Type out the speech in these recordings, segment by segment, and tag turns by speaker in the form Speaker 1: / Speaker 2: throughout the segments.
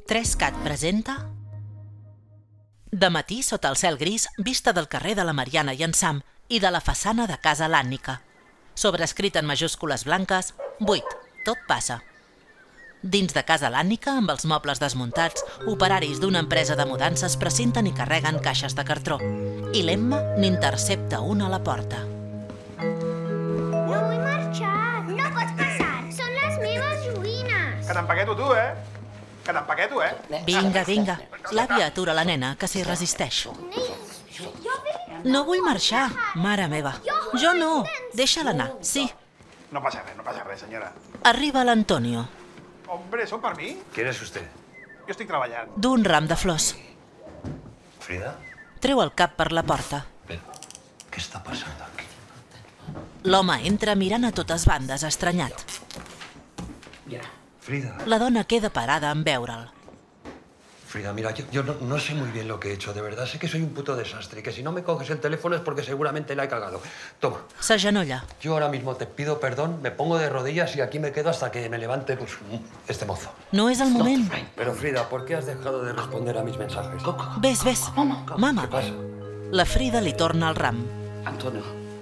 Speaker 1: 3CAT presenta De matí sota el cel gris, vista del carrer de la Mariana i en Sam i de la façana de casa Lànnica. Sobrescrit en majúscules blanques, 8. Tot passa. Dins de casa Lànnica, amb els mobles desmuntats, operaris d'una empresa de mudances precinten i carreguen caixes de cartró. I l'Emma n'intercepta una a la porta.
Speaker 2: No vull marxar. No pots passar. Són les meves joguines.
Speaker 3: Que t'empaqueto tu, Que t'empaqueto,
Speaker 1: Vinga, vinga. L'àvia atura la nena, que s'hi resisteix. No vull marxar, mare meva. Jo no. Deixa-la anar, sí.
Speaker 3: No passa res, senyora.
Speaker 1: Arriba l'Antonio.
Speaker 3: Hombre, ¿son para mí?
Speaker 4: ¿Quién es usted?
Speaker 3: Yo estoy trabajando.
Speaker 1: d'un ram de flors.
Speaker 4: ¿Frida?
Speaker 1: Treu el cap per la porta.
Speaker 4: Ven, ¿qué está pasando aquí?
Speaker 1: L'home entra mirant a totes bandes, estranyat.
Speaker 4: Frida.
Speaker 1: La dona queda parada en veure'l.
Speaker 4: Frida, mira, yo no sé muy bien lo que he hecho, de verdad. Sé que soy un puto desastre y que si no me coges el teléfono es porque seguramente la he cagado. Toma.
Speaker 1: S'agenolla.
Speaker 4: Yo ahora mismo te pido perdón, me pongo de rodillas y aquí me quedo hasta que me levante este mozo.
Speaker 1: No és el moment.
Speaker 4: Pero Frida, ¿por qué has dejado de responder a mis mensajes?
Speaker 1: Ves. Mama.
Speaker 4: ¿Qué pasa?
Speaker 1: La Frida li torna el ram.
Speaker 5: Antonio,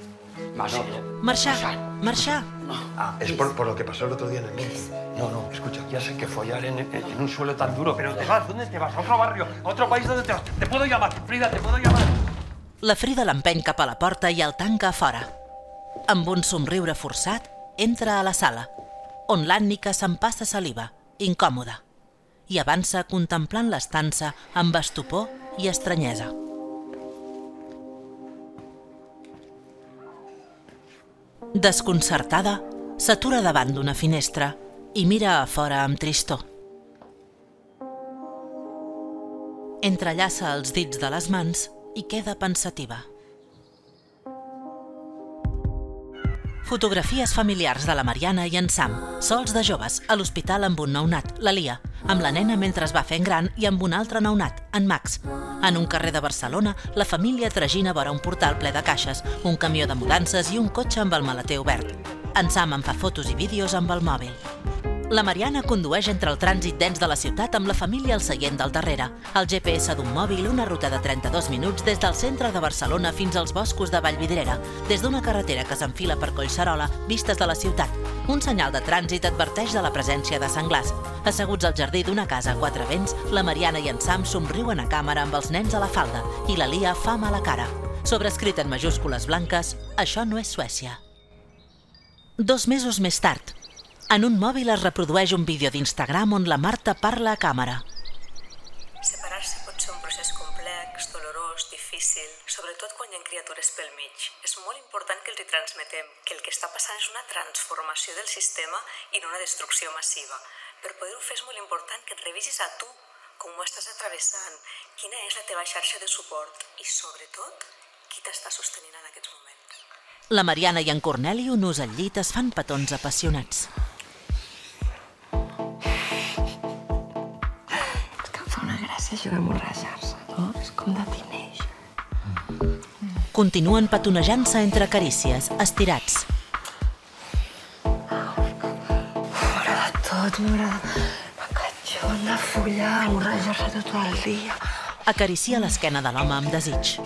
Speaker 1: Marxar.
Speaker 4: Ah, es por lo que pasó el otro día en el metro. No, escucha, ya sé que follar en un suelo tan duro, pero te vas, ¿dónde te vas? ¿A otro barrio? ¿A otro país? ¿Dónde te vas? ¿Te puedo llamar? Frida, ¿te puedo llamar?
Speaker 1: La Frida l'empeny cap a la porta i el tanca a fora. Amb un somriure forçat, entra a la sala, on l'Ànnica s'empassa saliva, incòmoda, i avança contemplant l'estança amb estupor i estranyesa. Desconcertada, s'atura davant d'una finestra i mira a fora amb tristor. Entrellaça els dits de les mans i queda pensativa. Fotografies familiars de la Mariana i en Sam, sols de joves, a l'hospital amb un nounat, la Lia, amb la nena mentre es va fent gran i amb un altre nounat, en Max. En un carrer de Barcelona, la família tragina vora un portal ple de caixes, un camió de mudances i un cotxe amb el maleter obert. En Sam en fa fotos i vídeos amb el mòbil. La Mariana condueix entre el trànsit dens de la ciutat amb la família al seient del darrere. El GPS d'un mòbil, una ruta de 32 minuts des del centre de Barcelona fins als boscos de Vallvidrera, des d'una carretera que s'enfila per Collserola, vistes de la ciutat. Un senyal de trànsit adverteix de la presència de senglars. Asseguts al jardí d'una casa a quatre vents, la Mariana i en Sam somriuen a càmera amb els nens a la falda i la Lia fa mala cara. Sobrescrit en majúscules blanques, això no és Suècia. 2 mesos més tard, en un mòbil es reprodueix un vídeo d'Instagram on la Marta parla a càmera.
Speaker 6: Separar-se pot ser un procés complex, dolorós, difícil, sobretot quan hi ha criatures pel mig. És molt important que els hi transmetem que el que està passant és una transformació del sistema i no una destrucció massiva. Per poder-ho fer és molt important que et revisis a tu, com ho estàs atravessant, quina és la teva xarxa de suport i, sobretot, qui t'està sostenint en aquests moments.
Speaker 1: La Mariana i en Corneli, nus al llit, es fan petons apassionats.
Speaker 7: És que em fa una gràcia això de morrejar-se, no? És com de teenage.
Speaker 1: Continuen petonejant-se entre carícies, estirats.
Speaker 7: M'agrada tot, m'agrada la catxona, follar, morrejar-se tot el dia.
Speaker 1: Acaricia l'esquena de l'home amb desig.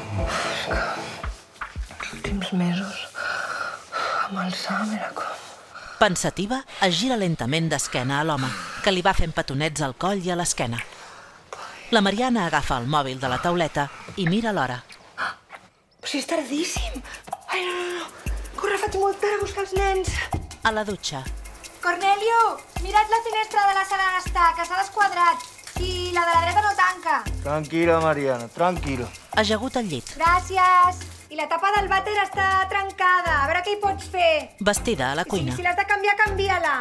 Speaker 7: Els últims mesos, amb el Sam era com...
Speaker 1: Pensativa, es gira lentament d'esquena a l'home, que li va fent petonets al coll i a l'esquena. La Mariana agafa el mòbil de la tauleta i mira l'hora.
Speaker 7: Però si és tardíssim! Ai, no. Corre, faig molt tard a buscar els nens.
Speaker 1: A la dutxa,
Speaker 8: Cornelio, mira't la finestra de la sala d'estar, que s'ha desquadrat. I la de la dreta no tanca.
Speaker 3: Tranquila, Mariana, tranquila.
Speaker 1: ajagut al llit,
Speaker 8: Gràcies. I la tapa del vàter està trencada. A veure què hi pots fer.
Speaker 1: vestida a la cuina.
Speaker 8: Si l'has de canviar, canvia-la.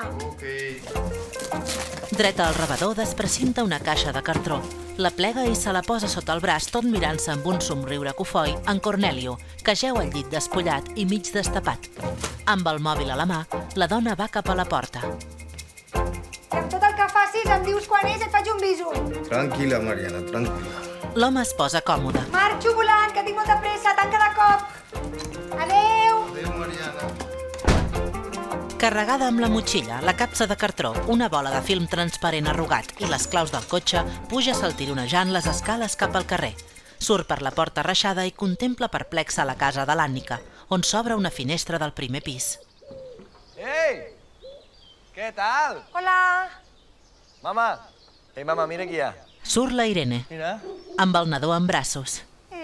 Speaker 1: Dreta al rebedor, desprecinta una caixa de cartró. La plega i se la posa sota el braç, tot mirant-se amb un somriure cofoi en Cornelio, que jeu al llit despullat i mig destapat. Amb el mòbil a la mà, la dona va cap a la porta.
Speaker 8: I amb tot el que facis em dius quan és i et faig un bisu.
Speaker 9: Tranquila, Mariana, tranquila.
Speaker 1: L'home es posa còmode.
Speaker 8: Marxo volant, que tinc molta pressa. Tanca de cop. Adéu.
Speaker 9: Adéu, Mariana.
Speaker 1: Carregada amb la motxilla, la capsa de cartró, una bola de film transparent arrugat i les claus del cotxe, puja saltironejant les escales cap al carrer. Surt per la porta reixada i contempla perplexa la casa de l'Ànnica, on s'obre una finestra del primer pis.
Speaker 5: ¡Hey! ¿Qué tal?
Speaker 8: Hola.
Speaker 5: Mamá. Hey, mamá, mira aquí ya.
Speaker 1: Surt la Irene,
Speaker 5: Mira.
Speaker 1: amb el nadó en braços.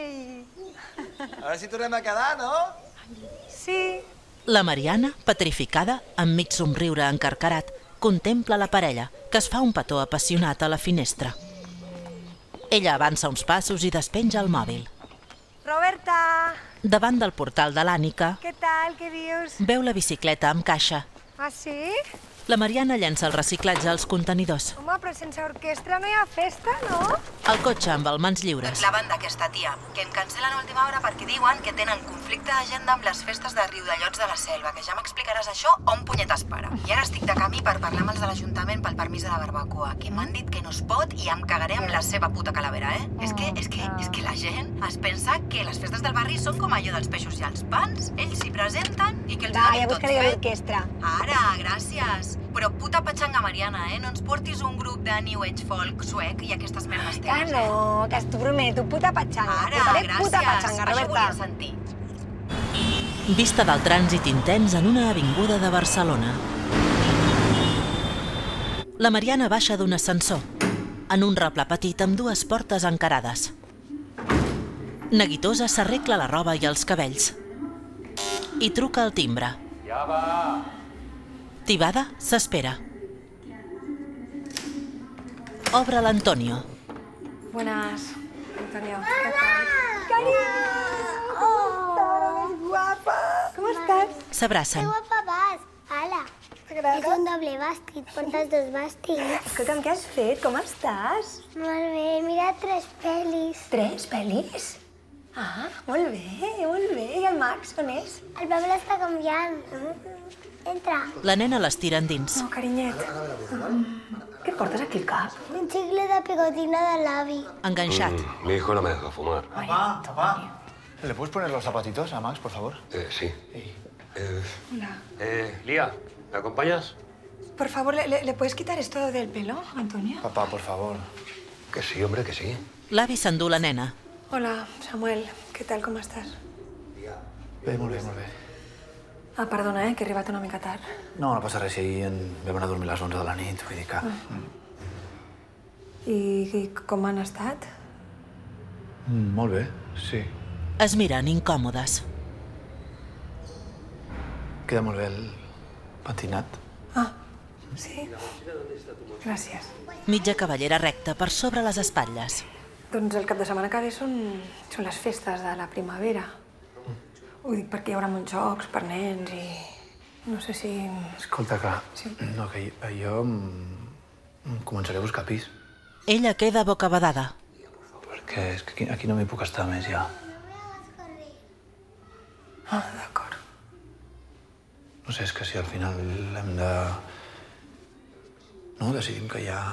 Speaker 5: A ver si tornem a quedar, no?
Speaker 8: Sí.
Speaker 1: La Mariana, petrificada, amb mig somriure encarcarat, contempla la parella, que es fa un petó apassionat a la finestra. Ella avança uns passos i despenja el mòbil.
Speaker 8: Roberta.
Speaker 1: Davant del portal de l'Ànnica,
Speaker 8: ¿Qué tal? ¿Qué dius?
Speaker 1: veu la bicicleta amb caixa.
Speaker 8: Ah, sí?
Speaker 1: La Mariana llença el reciclatge als contenidors.
Speaker 8: Home, però sense orquestra no hi ha festa, no?
Speaker 1: El cotxe amb el mans lliures.
Speaker 7: La banda aquesta, tia, que em cancel·len a última hora perquè diuen que tenen conflicte d'agenda amb les festes de Riudellots de la Selva, que ja m'explicaràs això on punyetes para. I ara estic de camí per parlar amb els de l'Ajuntament pel permís de la barbacoa, que m'han dit que no es pot i em cagaré amb la seva puta calavera, eh? És que la gent es pensa que les festes del barri són com allò dels peixos i els pans. Ells s'hi presenten i que els donin tot fet.
Speaker 8: l'orquestra.
Speaker 7: Ara, gràcies. Però puta patxanga mariana, eh? No ens portis un grup de New Age folk suec i aquestes merdes teves,
Speaker 8: no, que t'ho prometo, puta patxanga.
Speaker 7: Ara, gràcies.
Speaker 8: Puta patxanga,
Speaker 7: Això
Speaker 8: Roberta.
Speaker 7: volia sentir.
Speaker 1: Vista del trànsit intens en una avinguda de Barcelona. La Mariana baixa d'un ascensor, en un replà petit amb dues portes encarades. Neguitosa s'arregla la roba i els cabells. I truca al timbre.
Speaker 4: Ja va.
Speaker 1: Tibada s'espera. Obre l'Antonio.
Speaker 8: Buenas, Antonio. ¿Qué tal? ¡Cariño! ¡Oh! ¡Estás guapa! ¿Cómo estás?
Speaker 1: S'abracen.
Speaker 2: Que guapa vas. Ala. És un doble bàstit. Portes dos bàstits.
Speaker 8: Escolta'm, què has fet? Com estàs?
Speaker 2: Molt bé, mira 3 pel·lis.
Speaker 8: 3 pel·lis? Ah, molt bé, molt bé. I el Max, on és?
Speaker 2: El Pablo està canviant. Entra.
Speaker 1: La nena l'estira endins.
Speaker 8: No, carinyet. Què et portes aquí al cap?
Speaker 2: Un xicle de pegotina de l'avi.
Speaker 1: Enganxat.
Speaker 4: Mi hijo no me deja fumar.
Speaker 3: Papá. ¿Le puedes poner los zapatitos a Max, por favor?
Speaker 4: Sí.
Speaker 8: Hola.
Speaker 4: Lía, ¿me acompañas?
Speaker 8: Por favor, ¿le puedes quitar esto del pelo, Antonio?
Speaker 3: Papá, por favor.
Speaker 4: Que sí, hombre, que sí.
Speaker 1: L'avi s'endú la nena.
Speaker 8: Hola, Samuel. Què tal, com estàs?
Speaker 3: Bé, molt bé, molt bé.
Speaker 8: Ah, perdona, que he arribat una mica tard.
Speaker 3: No, no passa res, si ahir vam anar a dormir a les 11 de la nit, vull dir que...
Speaker 8: I com han estat?
Speaker 3: Molt bé, sí.
Speaker 1: Es miren incòmodes.
Speaker 3: Queda molt bé el pentinat.
Speaker 8: Ah, sí? Gràcies.
Speaker 1: Mitja cavallera recta per sobre les espatlles.
Speaker 8: Doncs el cap de setmana que ve són les festes de la primavera. Ho dic perquè hi haurà molts jocs per nens i... no sé si...
Speaker 3: Escolta, que...
Speaker 8: Sí.
Speaker 3: No, que jo començaré a buscar pis.
Speaker 1: Ella queda bocabadada.
Speaker 3: Perquè és que aquí no m'hi puc estar més, ja.
Speaker 8: Ah, d'acord.
Speaker 3: No sé, és que si al final hem de... No, decidim que ja...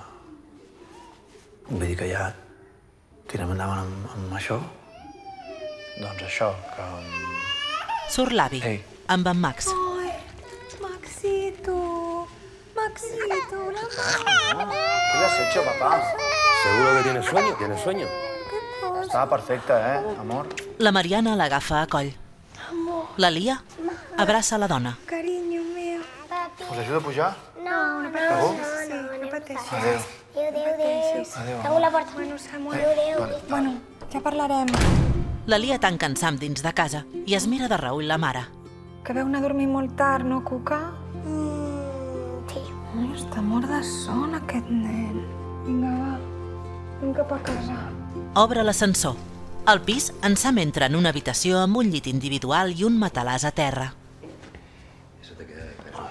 Speaker 3: Vull dir que ja tirem endavant amb això. Doncs això, que...
Speaker 1: Surt l'avi,
Speaker 3: Ei.
Speaker 1: amb en Max.
Speaker 8: Ai, Maxito, Maxito, la mare.
Speaker 3: ¿Qué le has hecho, papá?
Speaker 4: ¿Seguro que tienes sueño? ¿Tienes sueño?
Speaker 3: Estaba perfecta, amor?
Speaker 1: La Mariana l'agafa a coll. La Lia abraça la dona.
Speaker 8: Cariño meu.
Speaker 3: Us ajudo a pujar?
Speaker 2: No, no
Speaker 8: Sí, no pateixis.
Speaker 3: Adéu.
Speaker 2: Adéu.
Speaker 3: Adéu,
Speaker 2: Tango la porta.
Speaker 8: Bueno, Samuel.
Speaker 2: Adéu.
Speaker 8: Bueno, ja parlarem.
Speaker 1: La Lia tanca en Sam dins de casa i es mira de reüll la mare.
Speaker 8: Que veu anar a dormir molt tard, no, Cuca?
Speaker 2: Sí.
Speaker 8: Ai, està mort de son, aquest nen. Vinga, va. Anem cap a casa.
Speaker 1: Obre l'ascensor. Al pis, en Sam entra en una habitació amb un llit individual i un matalàs a terra.
Speaker 4: Eso te queda de perro.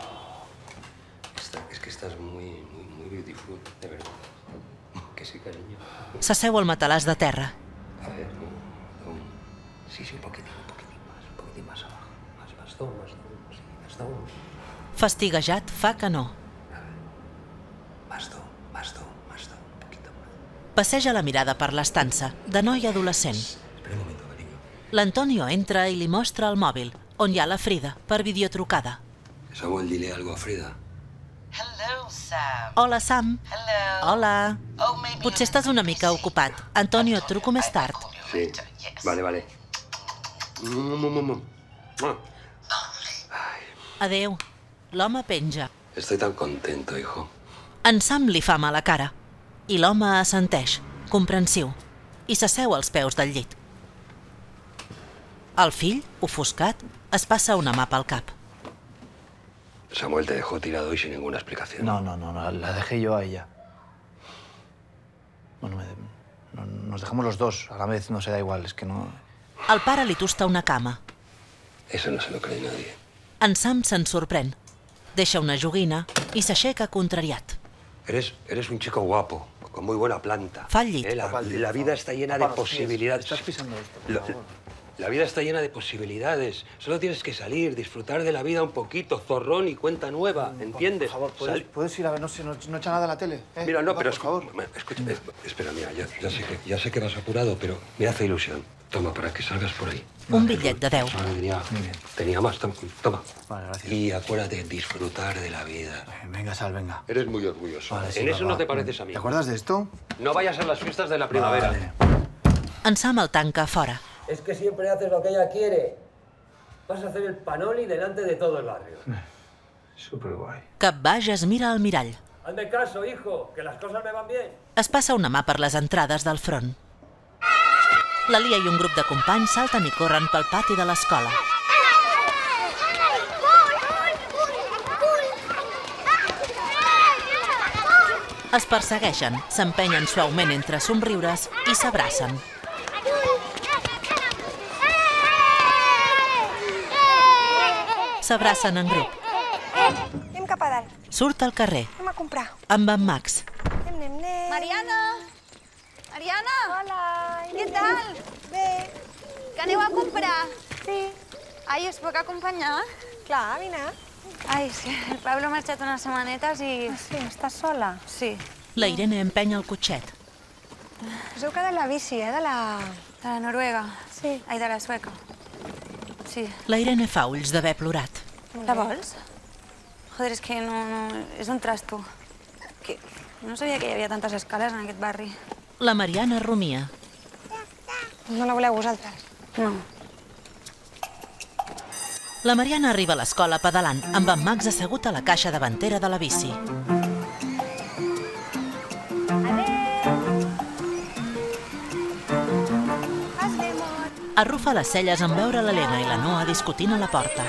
Speaker 4: Es que estás muy beautiful, de verdad. Que sí, cariño.
Speaker 1: S'asseu al matalàs de terra.
Speaker 4: A ver, sí, un poquitín más abajo. Más down, sí, más down.
Speaker 1: Fastiguejat, fa que no.
Speaker 4: Más down, un poquito más.
Speaker 1: Passeja la mirada per l'estança, de noi adolescent.
Speaker 4: Espera un momento, cariño.
Speaker 1: L'Antonio entra i li mostra el mòbil, on hi ha la Frida, per videotrucada.
Speaker 4: Samuel, dile algo a Frida.
Speaker 7: Hello, Sam.
Speaker 1: Hola, Sam.
Speaker 7: Hello.
Speaker 1: Hola.
Speaker 7: Oh, maybe
Speaker 1: Potser estàs una mica ocupat. Antonio, et truco més tard.
Speaker 4: Sí, vale.
Speaker 1: Adéu. L'home penja.
Speaker 4: Estoy tan contento, hijo.
Speaker 1: En Sam li fa mala cara. I l'home assenteix, comprensiu, i s'asseu als peus del llit. El fill, ofuscat, es passa una mà pel cap.
Speaker 4: Samuel te dejó tirado y sin ninguna explicación.
Speaker 3: No, la dejé yo a ella. Bueno, nos dejamos los dos, a la vez no se da igual, es que no...
Speaker 1: El pare li tusta una cama.
Speaker 4: Eso no se lo cree nadie.
Speaker 1: En Sam se'n sorprèn. Deixa una joguina i s'aixeca contrariat.
Speaker 4: Eres un chico guapo, con muy buena planta.
Speaker 1: Fa el llit.
Speaker 4: La vida está llena de posibilidades.
Speaker 3: Estás pisando esto, por favor.
Speaker 4: La vida está llena de posibilidades. Solo tienes que salir, disfrutar de la vida un poquito, zorrón y cuenta nueva, ¿entiendes?
Speaker 3: Por favor, ¿puedes ir a ver? No echa nada a la tele.
Speaker 4: Mira, no, pero
Speaker 3: por favor.
Speaker 4: Escucha, espera, mira, ya sé que vas apurado, pero me hace ilusión. Toma, para que salgas por ahí.
Speaker 1: Un bitllet de 10.
Speaker 4: Tenía más, toma.
Speaker 3: Vale, gracias.
Speaker 4: Y acuérdate, disfrutar de la vida.
Speaker 3: Venga, Sal, venga.
Speaker 4: Eres muy orgulloso.
Speaker 3: Vale, sí,
Speaker 4: en eso
Speaker 3: papá.
Speaker 4: no te pareces a mí.
Speaker 3: ¿Te acuerdas de esto?
Speaker 4: No vayas a las fiestas de la primavera.
Speaker 3: Vale.
Speaker 1: En Sam el tanca fora.
Speaker 10: Es que siempre haces lo que ella quiere. Vas a hacer el panoli delante de todo el barrio.
Speaker 3: Súper guay.
Speaker 1: Capbaix es mira al mirall.
Speaker 10: Hazme caso, hijo, que las cosas me van bien.
Speaker 1: Es passa una mà per les entrades del front. La Lia i un grup de companys salten i corren pel pati de l'escola. Es persegueixen, s'empenyen suaument entre somriures i s'abracen. S'abracen en grup.
Speaker 8: Anem cap a dalt.
Speaker 1: Surt al carrer,
Speaker 8: Anem a comprar.
Speaker 1: amb en Max.
Speaker 8: Anem.
Speaker 11: Mariana! Mariana!
Speaker 8: Hola.
Speaker 11: Què tal?
Speaker 8: Bé.
Speaker 11: Que aneu a comprar?
Speaker 8: Sí.
Speaker 11: Ai, us puc acompanyar?
Speaker 8: Clar, vine.
Speaker 11: Ai, és que el Pablo ha marxat unes setmanetes i...
Speaker 8: Sí, estàs sola?
Speaker 11: Sí.
Speaker 1: La Irene empenya el cotxet.
Speaker 8: Us heu quedat la bici, de la...
Speaker 11: De la Noruega.
Speaker 8: Sí.
Speaker 11: Ai, de la sueca. Sí.
Speaker 1: La Irene fa ulls d'haver plorat.
Speaker 11: La vols? Joder, és que no... És un trasto. Que... No sabia que hi havia tantes escales en aquest barri.
Speaker 1: La Mariana rumia.
Speaker 8: No la voleu vosaltres?
Speaker 11: No.
Speaker 1: La Mariana arriba a l'escola pedalant, amb en Max assegut a la caixa davantera de la bici. Arrufa les celles en veure l'Helena i la Noa discutint a la porta.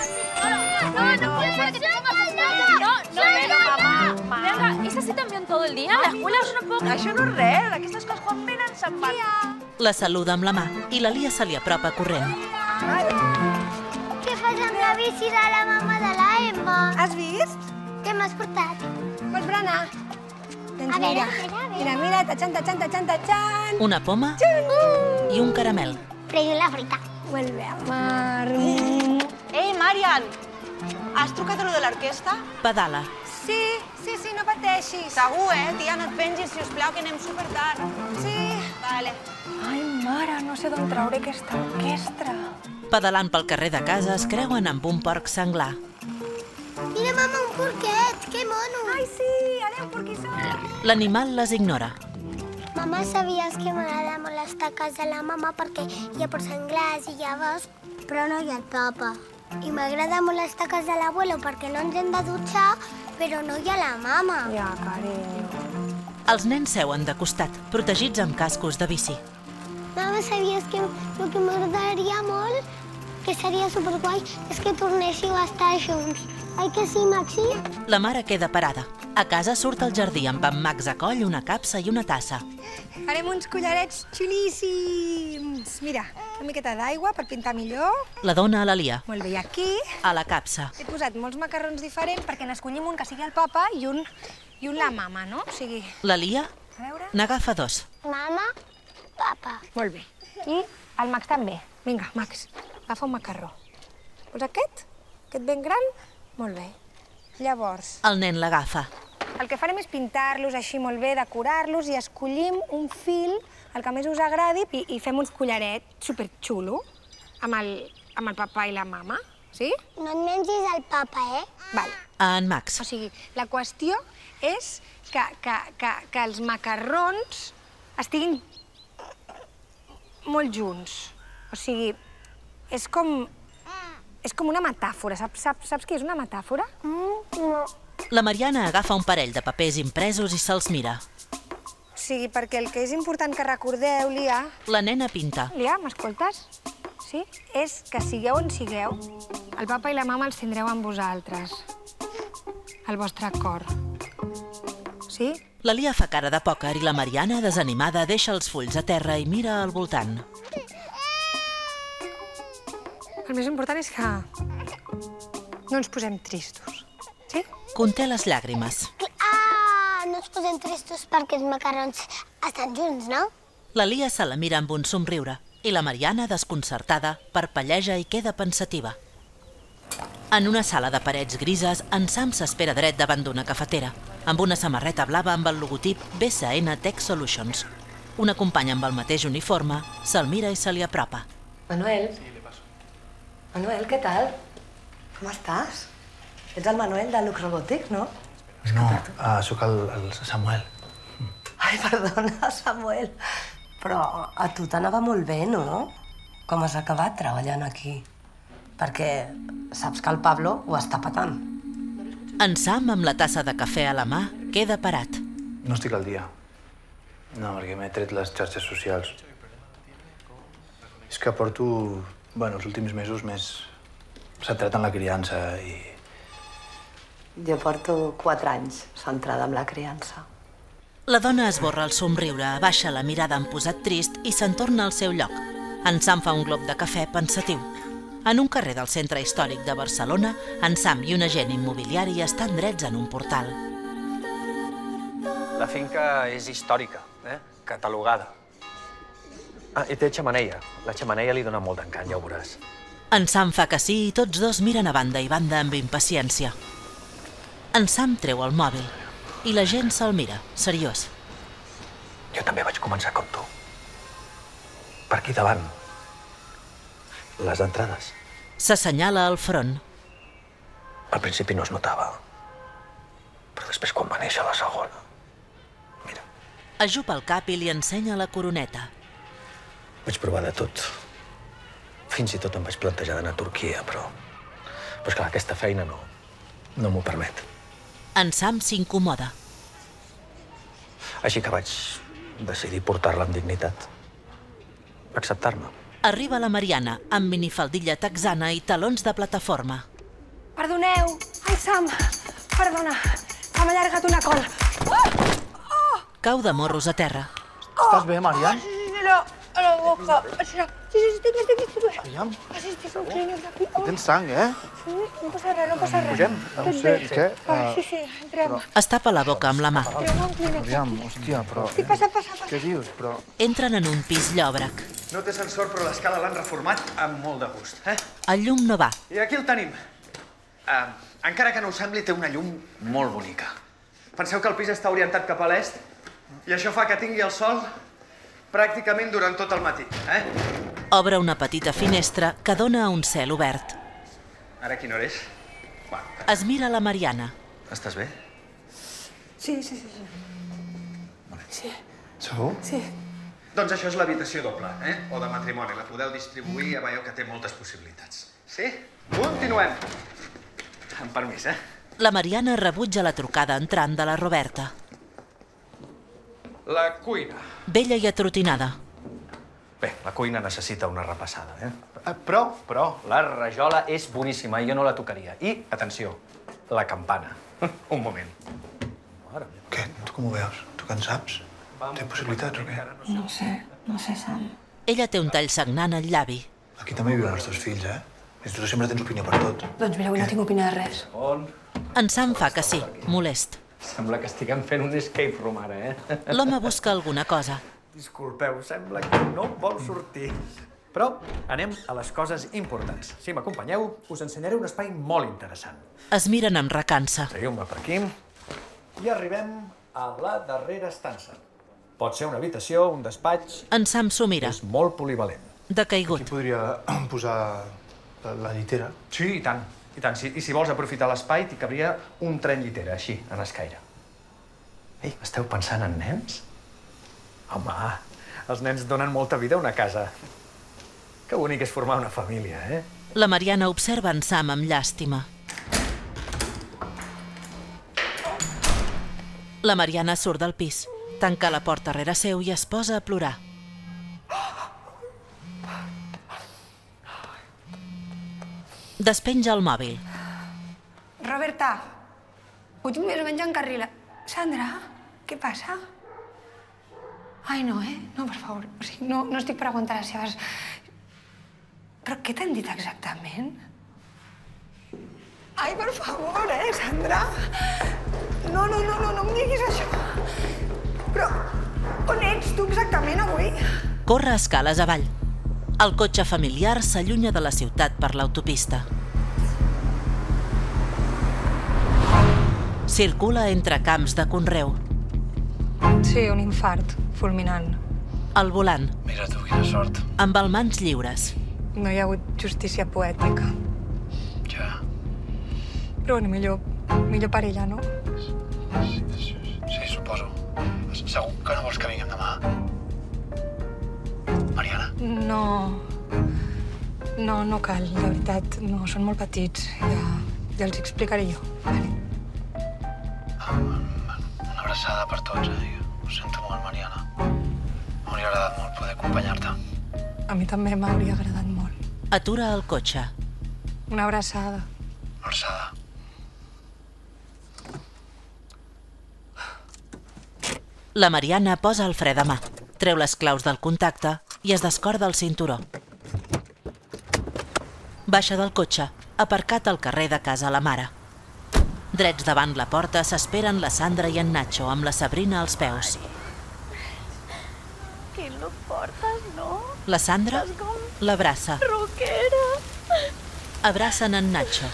Speaker 11: Venga, ¿es así también todo el día? La escuela es un poco...
Speaker 7: Això no és res, aquestes coses quan venen se'n van.
Speaker 1: La saluda amb la mà i la Lia se li apropa corrent.
Speaker 2: Què fas amb la bici de la mama de la Emma?
Speaker 8: Has vist?
Speaker 2: Què m'has portat?
Speaker 8: Pots berenar. Doncs
Speaker 2: A veure,
Speaker 8: mira, tachan.
Speaker 1: Una poma i un caramel.
Speaker 2: Però jo la fruita.
Speaker 8: Vuelve a amar.
Speaker 7: Ei, Marian, has trucat a lo de l'orquestra?
Speaker 1: Pedala.
Speaker 8: Sí, no pateixis.
Speaker 7: Segur, tia, no et pengis, sisplau, que anem supertard.
Speaker 8: Sí.
Speaker 7: Vale.
Speaker 8: Ai, mare, no sé d'on trauré aquesta orquestra.
Speaker 1: Pedalant pel carrer de casa es creuen amb un porc senglar.
Speaker 2: Mira, mama, un porquet, que mono.
Speaker 8: Ai, sí, adéu, porquissó.
Speaker 1: L'animal les ignora.
Speaker 2: Mama, sabies que m'agrada molt estar a casa de la mama perquè hi ha porcs senglars i hi ha bosc, però no hi ha el papa. I m'agrada molt estar a casa de l'abuelo perquè no ens hem de dutxar, però no hi ha la mama.
Speaker 8: Ja, carinyo.
Speaker 1: Els nens seuen de costat, protegits amb cascos de bici.
Speaker 2: Mama, sabies que el que m'agradaria molt, que seria superguai, és que tornéssiu a estar junts. Ai que sí, Maxi?
Speaker 1: La mare queda parada. A casa surt al jardí amb en Max a coll, una capsa i una tassa.
Speaker 8: Farem uns collarets xulíssims. Mira, una miqueta d'aigua per pintar millor.
Speaker 1: La dona a la Lia.
Speaker 8: Molt bé, i aquí
Speaker 1: A la capsa.
Speaker 8: he posat molts macarrons diferents perquè n'escollim un que sigui el papa i un la mama, no? O sigui,
Speaker 1: La Lia
Speaker 8: a veure...
Speaker 1: n'agafa dos.
Speaker 2: Mama, papa.
Speaker 8: Molt bé. I el Max també. Vinga, Max, agafa un macarró. Vols aquest? Aquest ben gran? Molt bé. Llavors,
Speaker 1: El nen l'agafa.
Speaker 8: el que farem és pintar-los així molt bé, decorar-los i escollim un fil, el que més us agradi, i fem uns collarets superxulo amb el papa i la mama. sí?
Speaker 2: No et mengis el papa,
Speaker 8: Vale.
Speaker 1: En Max.
Speaker 8: O sigui, la qüestió és que els macarrons estiguin molt junts. O sigui, és com una metàfora. Saps què és una metàfora?
Speaker 2: No.
Speaker 1: La Mariana agafa un parell de papers impresos i se'ls mira.
Speaker 8: O sigui, perquè el que és important que recordeu, Lia...
Speaker 1: La nena pinta.
Speaker 8: Lia, m'escoltes? Sí? És que sigueu on sigueu, el papa i la mama els tindreu amb vosaltres. Al vostre cor. Sí?
Speaker 1: La Lia fa cara de pòquer i la Mariana, desanimada, deixa els fulls a terra i mira al voltant.
Speaker 8: El més important és que no ens posem tristos, sí?
Speaker 1: Conté les llàgrimes.
Speaker 2: No ens posem tristos perquè els macarrons estan junts, no?
Speaker 1: La Lia se la mira amb un somriure i la Mariana, desconcertada, parpelleja i queda pensativa. En una sala de parets grises, en Sam s'espera dret davant d'una cafetera, amb una samarreta blava amb el logotip BSN Tech Solutions. Una companya amb el mateix uniforme se'l mira i se li apropa.
Speaker 12: Manuel? Manuel, què tal? Com estàs? Ets el Manuel de Lux Robotics, no?
Speaker 3: No, sóc el Samuel.
Speaker 12: Ai, perdona, Samuel. Però a tu t'anava molt bé, no? Com has acabat treballant aquí? Perquè saps que el Pablo ho està patant.
Speaker 1: En Sam, amb la tassa de cafè a la mà, queda parat.
Speaker 3: No estic al dia. No, perquè m'he tret les xarxes socials. És que porto, els últims mesos més centrat en la criança i...
Speaker 12: Jo porto 4 anys centrada en la criança.
Speaker 1: La dona esborra el somriure, abaixa la mirada amb posat trist i se'n torna al seu lloc. En Sam fa un glob de cafè pensatiu. En un carrer del centre històric de Barcelona, en Sam i un agent immobiliari estan drets en un portal.
Speaker 13: La finca és històrica, catalogada. I té xemeneia. La xemeneia li dona molt d'encant, ja ho veuràs.
Speaker 1: En Sam fa que sí i tots dos miren a banda i banda amb impaciència. En Sam treu el mòbil i la gent se'l mira, seriós.
Speaker 13: Jo també vaig començar com tu. Per aquí davant. Les entrades.
Speaker 1: S'assenyala al front.
Speaker 13: Al principi no es notava. Però després, quan va néixer la segona...
Speaker 1: Ajupa el cap i li ensenya la coroneta.
Speaker 13: Vaig provar de tot. Fins i tot em vaig plantejar d'anar a Turquia, però és clar, aquesta feina no m'ho permet.
Speaker 1: En Sam s'incomoda.
Speaker 13: Així que vaig decidir portar-la amb dignitat. Acceptar-me.
Speaker 1: Arriba la Mariana, amb minifaldilla texana i talons de plataforma.
Speaker 8: Perdoneu! Ai, Sam! Perdona! Se m'ha allargat una cola.
Speaker 1: Cau de morros a terra.
Speaker 3: Estàs bé, Marian?
Speaker 8: A la boca. Sí, estic bé.
Speaker 3: Aviam.
Speaker 8: Sí, estic bé.
Speaker 3: Tens sang,
Speaker 8: Sí, no passa res.
Speaker 3: Pugem? No sé, què?
Speaker 8: Sí, entrem.
Speaker 1: Es tapa la boca amb la mà.
Speaker 3: Aviam, hòstia, però...
Speaker 8: Passa.
Speaker 3: Què dius, però...
Speaker 1: Entren en un pis llòbrec.
Speaker 14: No té sensor, però l'escala l'han reformat amb molt de gust,
Speaker 1: El llum no va.
Speaker 14: I aquí el tenim. Encara que no ho sembli, té una llum molt bonica. Penseu que el pis està orientat cap a l'est i això fa que tingui el sol pràcticament durant tot el matí,
Speaker 1: Obre una petita finestra que dona a un cel obert.
Speaker 14: Ara quina hora és?
Speaker 1: Es mira la Mariana.
Speaker 14: Estàs bé?
Speaker 8: Sí.
Speaker 14: Segur?
Speaker 8: Sí.
Speaker 14: Doncs això és l'habitació doble, o de matrimoni. La podeu distribuir a veieu que té moltes possibilitats. Sí? Continuem. Amb permís,
Speaker 1: La Mariana rebutja la trucada entrant de la Roberta.
Speaker 13: La cuina.
Speaker 1: Vella i atrotinada.
Speaker 13: Bé, la cuina necessita una repassada, Però la rajola és boníssima i jo no la tocaria. I, atenció, la campana. Un moment.
Speaker 3: Què? Tu com ho veus? Tu que en saps? Té possibilitats o què?
Speaker 8: No sé, Sam.
Speaker 1: Ella té un tall sagnant al llavi.
Speaker 3: Aquí també viuen els teus fills, I tu sempre tens opinió per tot.
Speaker 8: Doncs mira, avui no tinc opinió de res.
Speaker 1: En Sam fa que sí, molest.
Speaker 13: Sembla que estiguem fent un escape room ara,
Speaker 1: L'home busca alguna cosa.
Speaker 13: Disculpeu, sembla que no vol sortir. Però anem a les coses importants. Si m'acompanyeu, us ensenyaré un espai molt interessant.
Speaker 1: Es miren amb recança.
Speaker 13: Seguiu-me per aquí. I arribem a la darrera estança. Pot ser una habitació, un despatx...
Speaker 1: En Sam s'ho mira.
Speaker 13: És molt polivalent.
Speaker 1: Decaigut.
Speaker 3: Aquí podria posar La llitera.
Speaker 13: Sí, i tant. I tant. I si vols aprofitar l'espai, t'hi cabria un tren llitera, així, en escaire. Ei, esteu pensant en nens? Home, els nens donen molta vida a una casa. Que bonic és formar una família, eh?
Speaker 1: La Mariana observa en Sam amb llàstima. La Mariana surt del pis, tanca la porta rere seu i es posa a plorar. Despenja el mòbil.
Speaker 8: Roberta, ho tinc més o menys encarrilat. Sandra, què passa? Ai, no, No, per favor. O sigui, no estic per aguantar les seves... Però què t'han dit exactament? Ai, per favor, Sandra? No em diguis això. Però on ets tu exactament avui?
Speaker 1: Corre escales avall. El cotxe familiar s'allunya de la ciutat per l'autopista. Circula entre camps de conreu.
Speaker 8: Sí, un infart fulminant.
Speaker 1: Al volant.
Speaker 3: Mira tu, quina sort.
Speaker 1: Amb els mans lliures.
Speaker 8: No hi ha hagut justícia poètica.
Speaker 3: Ja.
Speaker 8: Però bueno, millor per ella, no?
Speaker 3: Sí, suposo. Segur que no vols que vinguem demà? Mariana?
Speaker 8: No cal, de veritat. No, són molt petits. Ja els explicaré jo.
Speaker 3: Una abraçada per tots, Ho sento molt, Mariana. M'hauria agradat molt poder acompanyar-te.
Speaker 8: A mi també m'hauria agradat molt.
Speaker 1: Atura el cotxe.
Speaker 8: Una abraçada.
Speaker 3: Una abraçada.
Speaker 1: La Mariana posa el fre de mà, treu les claus del contacte i es descorda el cinturó. Baixa del cotxe, aparcat al carrer de casa la mare. Drets davant la porta s'esperen la Sandra i en Nacho amb la Sabrina als peus.
Speaker 15: Que lo portes, no?
Speaker 1: La Sandra l'abraça.
Speaker 15: Roquera!
Speaker 1: Abracen en Nacho.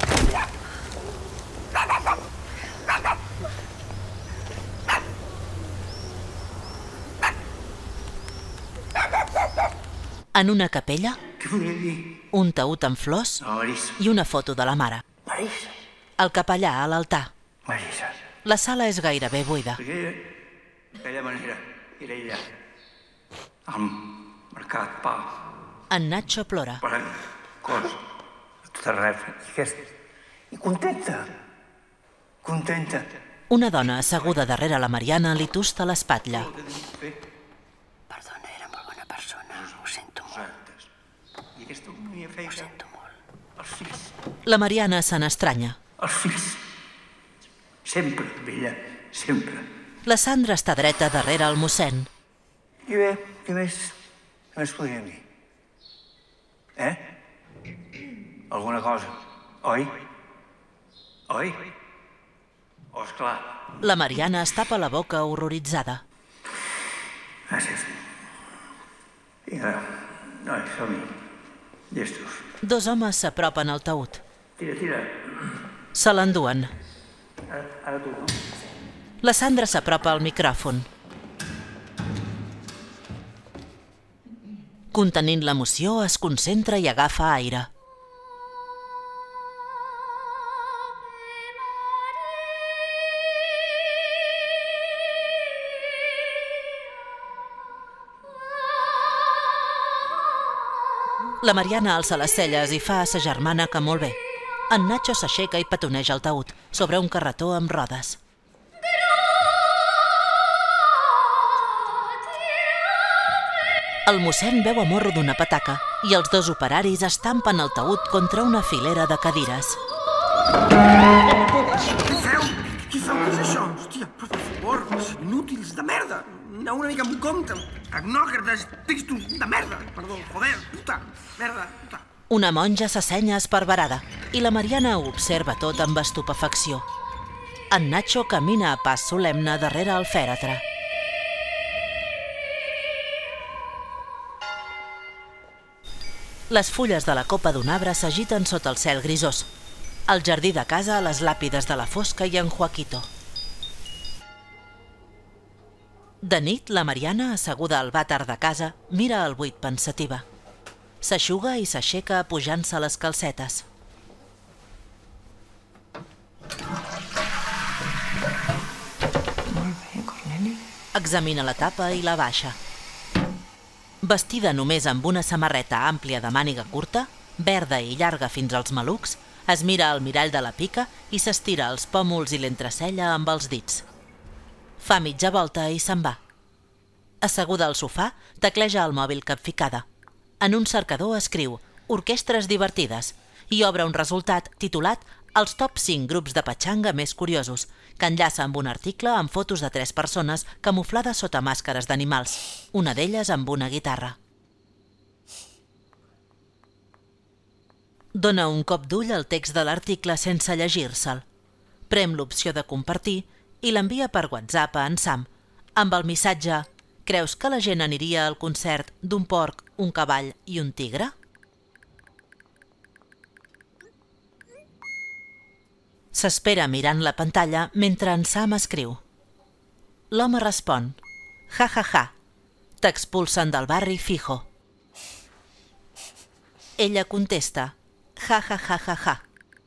Speaker 1: En una capella, un taüt amb flors i una foto de la mare. El capellà a l'altar. La sala és gairebé buida.
Speaker 16: D'aquella manera era ella. Amb mercat, pa.
Speaker 1: En Nacho plora.
Speaker 16: Parant cos a tot arreu. I contenta. Contenta.
Speaker 1: Una dona asseguda darrere la Mariana li tusta l'espatlla.
Speaker 15: Perdona, era molt bona persona. Ho sento molt.
Speaker 16: I aquesta unia feia... Ho sento molt. Els fills.
Speaker 1: La Mariana se n'estranya.
Speaker 16: Els fills. Sempre, vella, sempre.
Speaker 1: La Sandra està dreta darrere el mossèn.
Speaker 16: I bé, què més podríem dir? Alguna cosa, oi? Oi? Oh, esclar.
Speaker 1: La Mariana es tapa la boca horroritzada.
Speaker 16: Gràcies. Vinga, noi, som-hi. Llestos.
Speaker 1: Dos homes s'apropen al taüt.
Speaker 16: Tira.
Speaker 1: Se l'enduen.
Speaker 16: Ara tu, no?
Speaker 1: La Sandra s'apropa al micròfon. Contenint l'emoció, es concentra i agafa aire. La Mariana alça les celles i fa a sa germana que molt bé. En Nacho s'aixeca i petoneja el taüt sobre un carretó amb rodes. El mossèn veu a morro d'una pataca i els dos operaris estampen el taüt contra una filera de cadires.
Speaker 5: Què feu? Què és això? Hòstia, per favor, inútils de merda. Aneu una mica amb compte. Tecnòcrates, tristos de merda. Perdó, joder, puta, merda, puta.
Speaker 1: Una monja s'assenya esparverada i la Mariana ho observa tot amb estupefacció. En Nacho camina a pas solemne darrere el fèretre. Les fulles de la copa d'un arbre s'agiten sota el cel grisós. Al jardí de casa, les làpides de la Fosca i en Joaquito. De nit, la Mariana, asseguda al vàter de casa, mira el buit pensativa. S'eixuga i s'aixeca pujant-se les calcetes.
Speaker 8: Molt bé, Corneli.
Speaker 1: Examina la tapa i la baixa. Vestida només amb una samarreta àmplia de màniga curta, verda i llarga fins als malucs, es mira al mirall de la pica i s'estira els pòmuls i l'entrecella amb els dits. Fa mitja volta i se'n va. Asseguda al sofà, tecleja el mòbil capficada. En un cercador escriu «Orquestres divertides» i obre un resultat titulat «Els top 5 grups de patxanga més curiosos», que enllaça amb un article amb fotos de 3 persones camuflades sota màscares d'animals, una d'elles amb una guitarra. Dona un cop d'ull al text de l'article sense llegir-se'l. Prem l'opció de compartir i l'envia per WhatsApp a en Sam, amb el missatge «Creus que la gent aniria al concert d'un porc, un cavall i un tigre?» S'espera mirant la pantalla mentre en Sam escriu. L'home respon «Ja, ja, ja, t'expulsen del barri fijo». Ella contesta «Ja, ja, ja, ja, ja».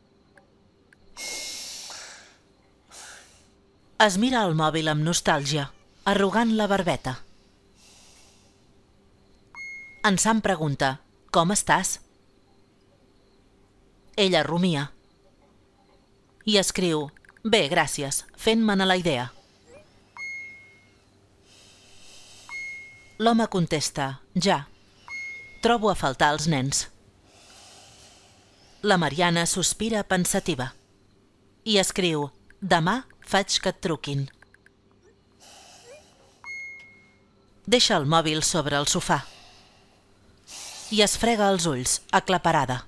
Speaker 1: Es mira el mòbil amb nostàlgia, arrugant la barbeta. En Sam pregunta «Com estàs?» Ella rumia. I escriu «Bé, gràcies, fent-me'n a la idea». L'home contesta «Ja, trobo a faltar els nens». La Mariana sospira pensativa i escriu «Demà faig que et truquin». Deixa el mòbil sobre el sofà i es frega els ulls, aclaparada.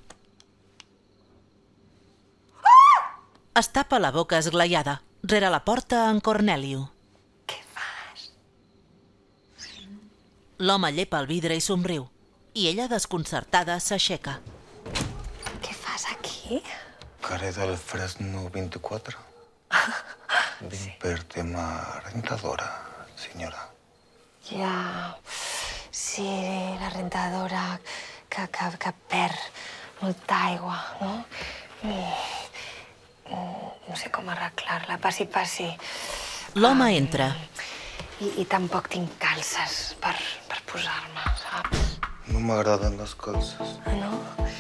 Speaker 1: Es tapa la boca esglaiada. Rere la porta en Cornelio.
Speaker 8: Què fas?
Speaker 1: L'home llepa el vidre i somriu. I ella, desconcertada, s'aixeca.
Speaker 8: Què fas aquí?
Speaker 9: Carrer del Fresno 24. Vinc per tema rentadora, senyora.
Speaker 8: Ja... Sí, la rentadora que perd molta aigua, no? No sé com arreglar-la. Passi.
Speaker 1: L'home entra.
Speaker 8: I tampoc tinc calces per posar-me, saps?
Speaker 9: No m'agraden les calces.
Speaker 8: No?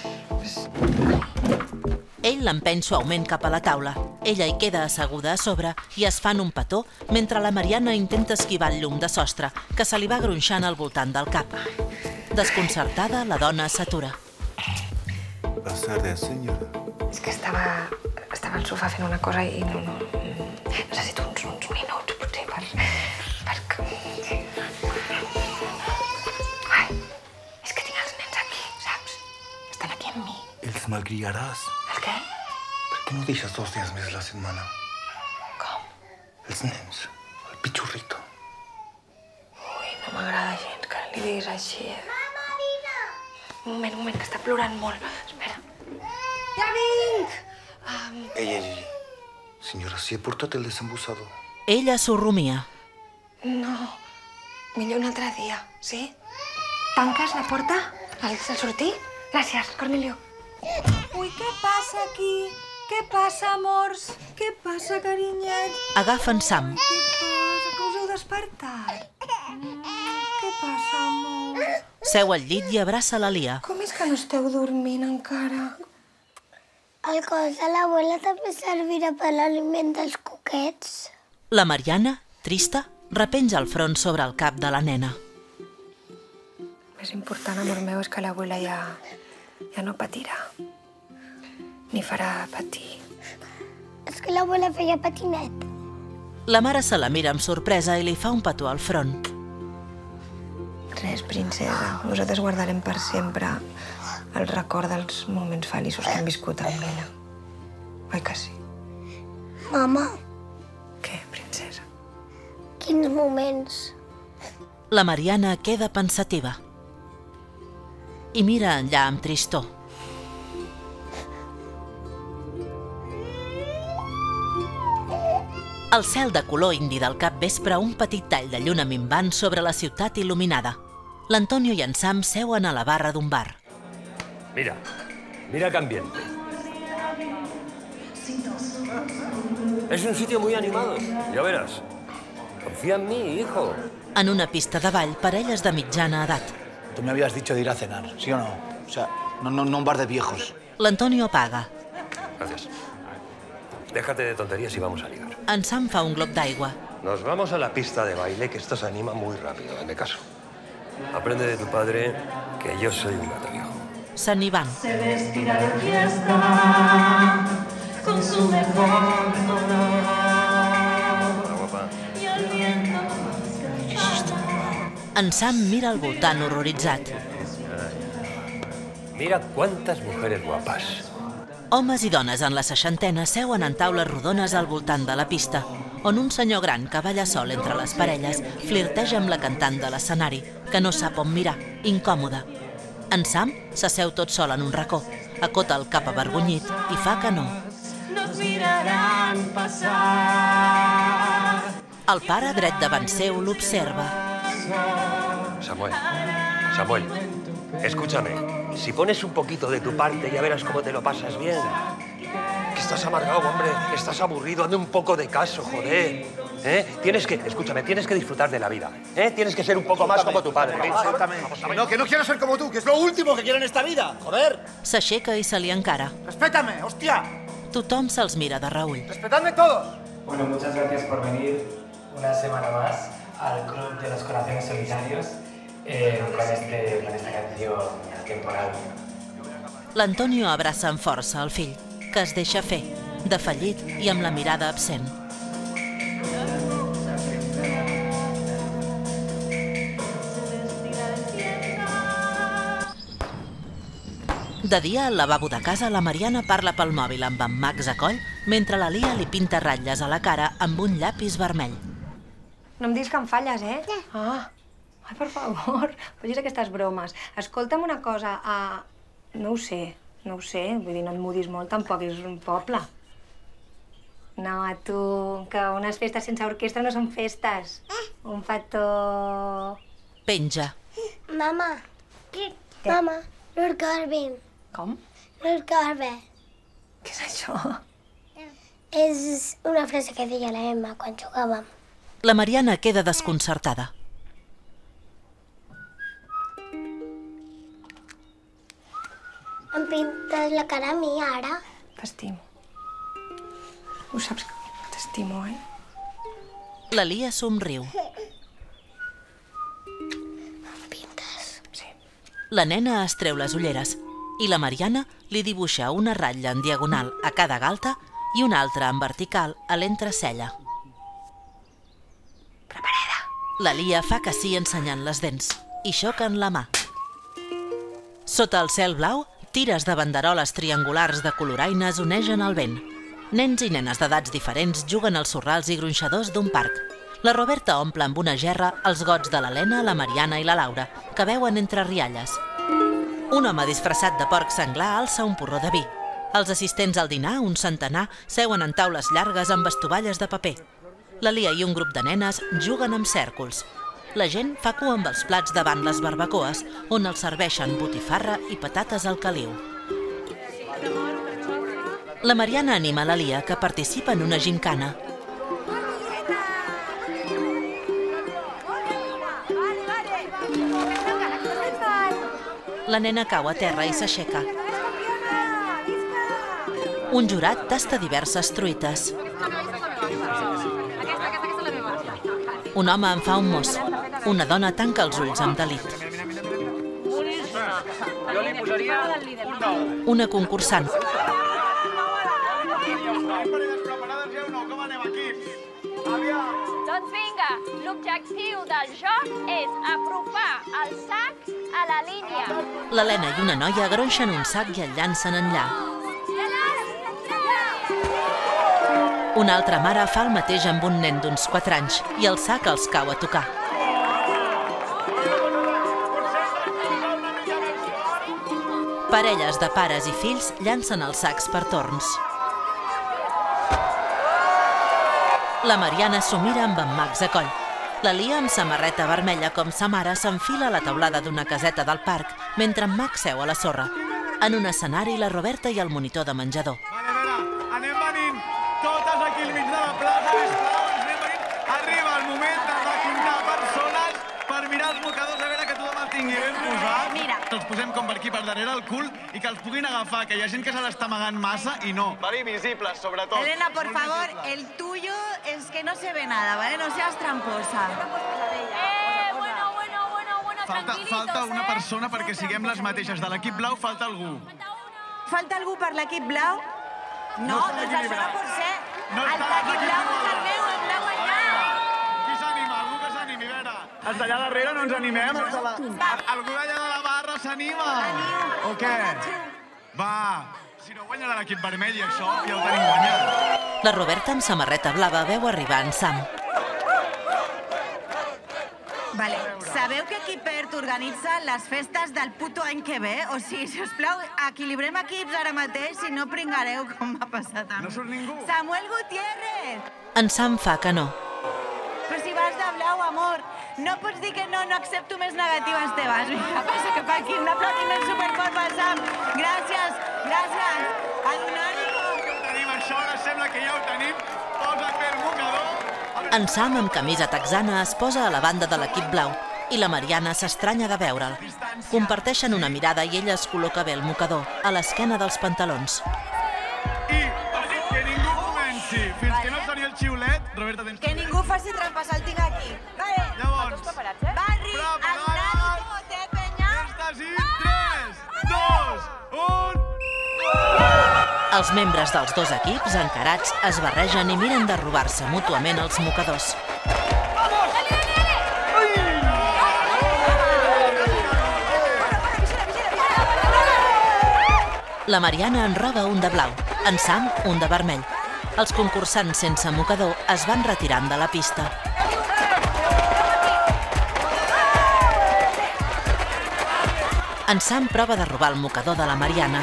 Speaker 1: Ell l'empeny suaument cap a la taula. Ella hi queda asseguda a sobre i es fan un petó mentre la Mariana intenta esquivar el llum de sostre que se li va gronxant al voltant del cap. Desconcertada, la dona s'atura.
Speaker 9: Buenas tardes, senyora.
Speaker 8: És que estava al sofà fent una cosa i no... Necessito uns minuts, potser, per... Ai, és que tinc els nens aquí, saps? Estan aquí amb mi.
Speaker 9: Els malcriaràs.
Speaker 8: El què?
Speaker 9: Per què no deixes 2 dies més la setmana?
Speaker 8: Com?
Speaker 9: Els nens, el pitxorrito.
Speaker 8: Ui, no m'agrada gens que li diguis així, Mama, vine! Un moment, que està plorant molt. Espera. Ja vinc!
Speaker 9: Ei. Senyora, si he portat el desembussador.
Speaker 1: Ella s'ho rumia.
Speaker 8: No, millor un altre dia, sí? Tanques la porta al sortir? Gràcies, Cornelio.
Speaker 11: Ui, què passa aquí? Què passa, amors? Què passa, carinyet?
Speaker 1: Agafa en Sam.
Speaker 11: Què passa, que us heu despertat? Què passa, amor?
Speaker 1: Seu al llit i abraça la Lia.
Speaker 8: Com és que no esteu dormint encara?
Speaker 2: El cos de l'abuela també servirà per l'aliment dels cuquets.
Speaker 1: La Mariana, trista, repenja el front sobre el cap de la nena.
Speaker 8: El més important, amor meu, és que l'abuela ja no patirà. Ni farà patir.
Speaker 2: És que l'abuela feia patinet.
Speaker 1: La mare se la mira amb sorpresa i li fa un petó al front.
Speaker 8: Res, princesa. Nosaltres guardarem per sempre el record dels moments feliços que hem viscut amb ella. Oi que sí?
Speaker 2: Mama.
Speaker 8: Què, princesa?
Speaker 2: Quins moments?
Speaker 1: La Mariana queda pensativa i mira enllà amb tristor. Al cel de color indi del capvespre, un petit tall de lluna minvant sobre la ciutat il·luminada. L'Antonio i en Sam seuen a la barra d'un bar.
Speaker 17: Mira qué ambiente. Es un sitio muy animado, ya verás. Confía en mí, hijo.
Speaker 1: En una pista de ball, parelles de mitjana edat.
Speaker 9: Tú me habías dicho de ir a cenar, ¿sí o no? O sea, no un bar de viejos.
Speaker 1: L'Antonio paga.
Speaker 17: Gracias. Déjate de tonterías y vamos a ligar.
Speaker 1: En Sam fa un glob d'aigua.
Speaker 17: Nos vamos a la pista de baile, que esto se anima muy rápido, hazme caso. Aprende de tu padre que yo soy un gato viejo.
Speaker 1: Se n'hi van.
Speaker 18: Se vestirá de fiesta con su mejor color.
Speaker 17: Hola, guapa.
Speaker 18: Y el viento
Speaker 1: En Sam mira al voltant horroritzat.
Speaker 17: Mira cuántas mujeres guapas.
Speaker 1: Homes i dones en la seixantena seuen en taules rodones al voltant de la pista, on un senyor gran que balla sol entre les parelles flirteja amb la cantant de l'escenari, que no sap on mirar, incòmode. En Sam s'asseu tot sol en un racó, acota el cap avergonyit i fa que no.
Speaker 18: nos mirarán pasar.
Speaker 1: El pare, dret davant seu, l'observa.
Speaker 17: Samuel, escúchame. Si pones un poquito de tu parte, ya verás cómo te lo pasas bien. Que estás amargado, hombre. Estás aburrido. Hazme un poco de caso, joder. Tienes que disfrutar de la vida. Tienes que ser un poco más como tu padre.
Speaker 9: No, que no quiero ser como tú, que es lo último que quiero en esta vida, joder.
Speaker 1: S'aixeca i se li encara.
Speaker 9: Respétame, hostia.
Speaker 1: Tothom se'ls mira de reüll.
Speaker 9: Respetadme todos.
Speaker 19: Bueno, muchas gracias por venir una semana más al Club de los Corazones Solitarios con esta canción temporal.
Speaker 1: L'Antonio abraça amb força el fill, que es deixa fer, defallit i amb la mirada absent. De dia, al lavabo de casa, la Mariana parla pel mòbil amb en Max a coll, mentre la Lia li pinta ratlles a la cara amb un llapis vermell.
Speaker 8: No em diguis que em falles, eh? Ai, per favor, facis aquestes bromes. Escolta'm una cosa, no ho sé, vull dir, no et mudis molt, tampoc és un poble. No, tu, que unes festes sense orquestra no són festes. Un petó...
Speaker 1: Penja.
Speaker 2: Mama, Mama, Lord Garvin.
Speaker 8: Com?
Speaker 2: Lord Garvin.
Speaker 8: Què és això?
Speaker 2: És una frase que deia la Emma quan jugàvem.
Speaker 1: La Mariana queda desconcertada.
Speaker 2: Em pintes la cara a mi, ara?
Speaker 8: T'estimo. Ho saps que t'estimo, eh?
Speaker 1: La Lia somriu. La nena es treu les ulleres i la Mariana li dibuixa una ratlla en diagonal a cada galta i una altra en vertical a l'entrecella.
Speaker 8: Preparada.
Speaker 1: La Lia fa que sí ensenyant les dents i xoquen la mà. Sota el cel blau, tires de banderoles triangulars de coloraines onegen el vent. Nens i nenes d'edats diferents juguen als sorrals i gronxadors d'un parc. La Roberta omple amb una gerra els gots de l'Helena, la Mariana i la Laura, que beuen entre rialles. Un home disfressat de porc senglar alça un porró de vi. Els assistents al dinar, un centenar, seuen en taules llargues amb estovalles de paper. La Lia i un grup de nenes juguen amb cèrcols. La gent fa cua amb els plats davant les barbacoes, on els serveixen botifarra i patates al caliu. La Mariana anima la Lia, que participa en una gimcana. La nena cau a terra i s'aixeca. Un jurat tasta diverses truites. Un home en fa un mos. Una dona tanca els ulls amb delit.
Speaker 18: Jo li posaria un 9.
Speaker 1: Una concursant.
Speaker 20: Doncs vinga, l'objectiu del joc és apropar el sac a la línia.
Speaker 1: L'Helena i una noia gronxen un sac i el llancen enllà. Una altra mare fa el mateix amb un nen d'uns 4 anys i el sac els cau a tocar. Parelles de pares i fills llancen els sacs per torns. La Mariana s'ho mira amb en Max a coll. La Lia, amb samarreta vermella com sa mare, s'enfila a la teulada d'una caseta del parc, mentre en Max seu a la sorra. En un escenari, la Roberta i el monitor de menjador.
Speaker 14: Anem venint totes aquí al mig de la plaça, sisplau, anem venint. Arriba el moment de recomptar persones per mirar els mocadors, a veure que tothom el tingui ben posat.
Speaker 20: Mira.
Speaker 14: Els posem com per aquí, per darrere el cul, i que els puguin agafar, que hi ha gent que se l'està amagant massa i no. Vale, visibles, sobretot.
Speaker 7: Elena, por favor, el tuyo es que no se ve nada, ¿vale? No seas tramposa.
Speaker 14: Falta una persona perquè siguem les mateixes. De l'equip blau falta algú.
Speaker 7: Falta algú per l'equip blau? No, doncs això no pot ser. L'equip blau és el meu, el blau allà.
Speaker 14: Qui s'anima? Algú que s'animi, a veure. Els d'allà darrere no ens animem? Algú d'allà de la barra s'anima? O què? Va, si no guanyarà l'equip vermell i això, ja ho tenim guanyat.
Speaker 1: La Roberta amb samarreta blava veu arribar en Sam.
Speaker 7: Vale, sabeu que aquí Perth organitza les festes del puto any que ve? O sigui, sisplau, equilibrem equips ara mateix, si no pringareu com m'ha passat a mi.
Speaker 14: No surt ningú.
Speaker 7: Samuel Gutiérrez!
Speaker 1: En Sam fa que no.
Speaker 7: Però si vas de blau, amor, no pots dir que no accepto més negatives teves. Vinga, passa cap aquí, un aplaudiment superfort pel Sam. Gràcies, gràcies. El Nònico.
Speaker 14: Tenim això, ara sembla que ja ho tenim. Posa per mocador.
Speaker 1: En Sam, amb camisa texana, es posa a la banda de l'equip blau i la Mariana s'estranya de veure'l. Comparteixen una mirada i ella es col·loca bé el mocador, a l'esquena dels pantalons.
Speaker 14: I que ningú comenci fins que no soni el xiulet. Roberta, tens...
Speaker 7: Que ningú faci trampes, el tinc aquí. Vale.
Speaker 14: Llavors,
Speaker 7: Barri, el Nònico, té penya.
Speaker 14: Estàs i 3, 2, 1...
Speaker 1: Els membres dels dos equips, encarats, es barregen i miren de robar-se mútuament els mocadors. La Mariana en roba un de blau, en Sam un de vermell. Els concursants sense mocador es van retirant de la pista. En Sam prova de robar el mocador de la Mariana.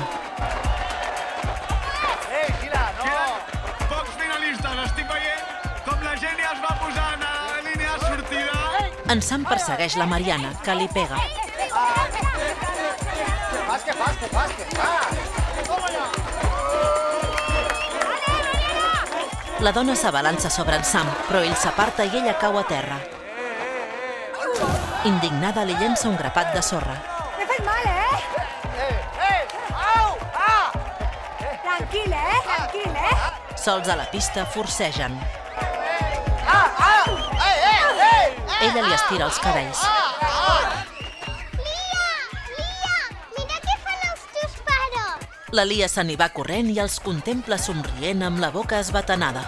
Speaker 1: En Sam persegueix la Mariana, que li pega.
Speaker 5: Què fas?
Speaker 1: La dona s'abalança sobre en Sam, però ell s'aparta i ella cau a terra. Indignada, li llença un grapat de sorra.
Speaker 8: M'he fet mal,
Speaker 5: Au!
Speaker 8: Tranquil, Tranquil,
Speaker 1: Sols a la pista forcegen. Ella li estira els cabells.
Speaker 2: Mira què fan els teus pares!
Speaker 1: La Lia se n'hi va corrent i els contempla somrient amb la boca esbatanada.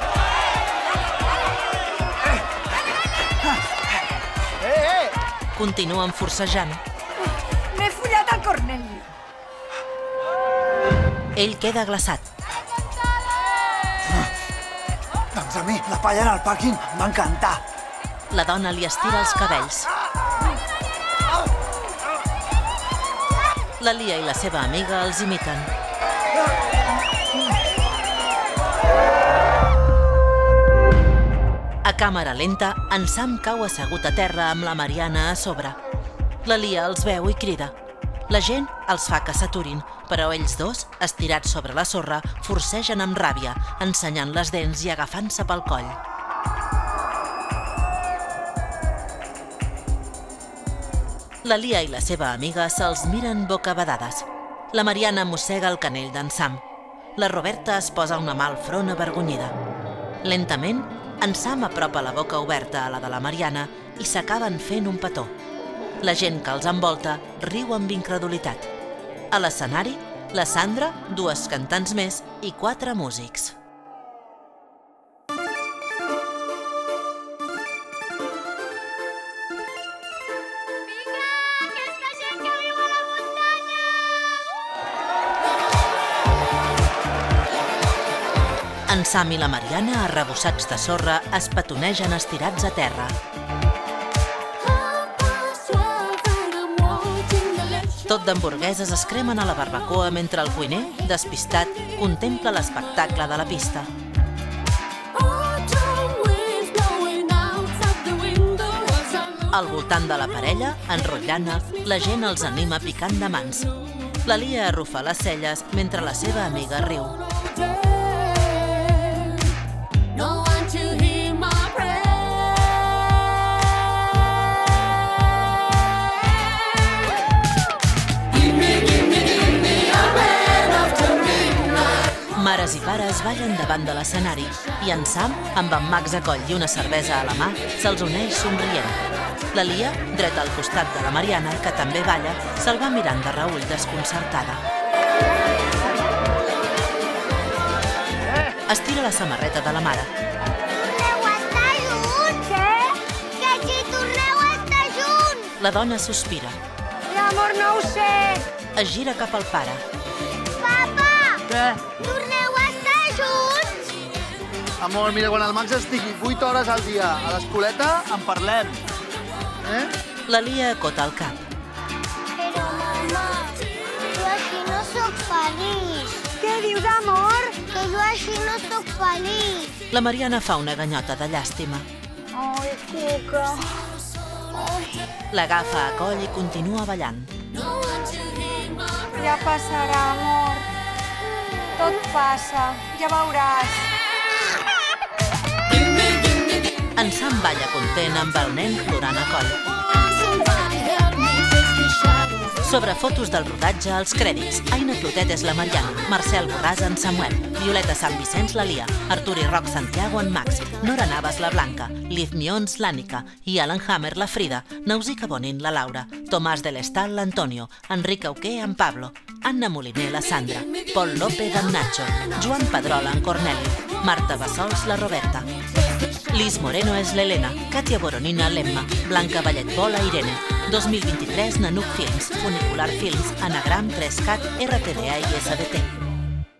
Speaker 1: Continuen forcejant.
Speaker 8: M'he follat el Corneli.
Speaker 1: Ell queda glaçat.
Speaker 16: Doncs a mi la palla en el pàrquing m'va encantar.
Speaker 1: La dona li estira els cabells. La Lia i la seva amiga els imiten. A càmera lenta, en Sam cau assegut a terra amb la Mariana a sobre. La Lia els veu i crida. La gent els fa que s'aturin, però ells dos, estirats sobre la sorra, forcegen amb ràbia, ensenyant les dents i agafant-se pel coll. La Lia i la seva amiga se'ls miren bocabadades. La Mariana mossega el canell d'en Sam. La Roberta es posa una mà al front avergonyida. Lentament, en Sam apropa la boca oberta a la de la Mariana i s'acaben fent un petó. La gent que els envolta riu amb incredulitat. A l'escenari, la Sandra, 2 cantants més i 4 músics. En Sam i la Mariana, arrebossats de sorra, es petonegen estirats a terra. Tot d'hamburgueses es cremen a la barbacoa mentre el cuiner, despistat, contempla l'espectacle de la pista. Al voltant de la parella, enrotllant-la, la gent els anima picant de mans. La Lia arrufa les celles mentre la seva amiga riu. Mares i pares ballen davant de l'escenari i en Sam, amb en Max a coll i una cervesa a la mà, se'ls uneix somrient. La Lia, dreta al costat de la Mariana, que també balla, se'l va mirant de reüll desconcertada. Estira la samarreta de la mare.
Speaker 2: Torneu a estar junts? Què? Que si torneu a estar junts!
Speaker 1: La dona sospira.
Speaker 8: Amor, no ho sé.
Speaker 1: Es gira cap al pare.
Speaker 2: Papa!
Speaker 16: Què?
Speaker 2: Torneu a estar junts?
Speaker 16: Amor, mira, quan el Max estigui 8 hores al dia a l'escoleta, en parlem.
Speaker 1: La Lia acota el cap.
Speaker 2: Però, mama, jo així no sóc feliç.
Speaker 8: Què dius, amor?
Speaker 2: Que jo així no sóc feliç.
Speaker 1: La Mariana fa una ganyota de llàstima.
Speaker 8: Ai, Cuca.
Speaker 1: L'agafa a coll i continua ballant.
Speaker 8: Ja passarà, amor. Tot passa, ja veuràs.
Speaker 1: En Sam balla content amb el nen plorant a coll. Sobre fotos del rodatge, als crèdits, Aina Clotet és la Mariana, Marcel Borràs en Samuel, Violeta Sant Vicenç la Lia, Artur i Roc Santiago en Max, Nora Navas la Blanca, Liv Mions l'Ànica i Alan Hammer la Frida, Nausica Bonin la Laura, Tomàs de l'Estal l'Antonio, Enric Auqué en Pablo, Anna Moliner la Sandra, Pol López en Nacho, Joan Pedrola en Cornelio, Marta Bassols la Roberta. Liz Moreno és l'Helena, Katia Boronina l'Emma, Blanca Ballet-Bo la Irene, 2023 Nanuc Films, Funicular Films, Anagram, 3CAT, RTDA i SBT.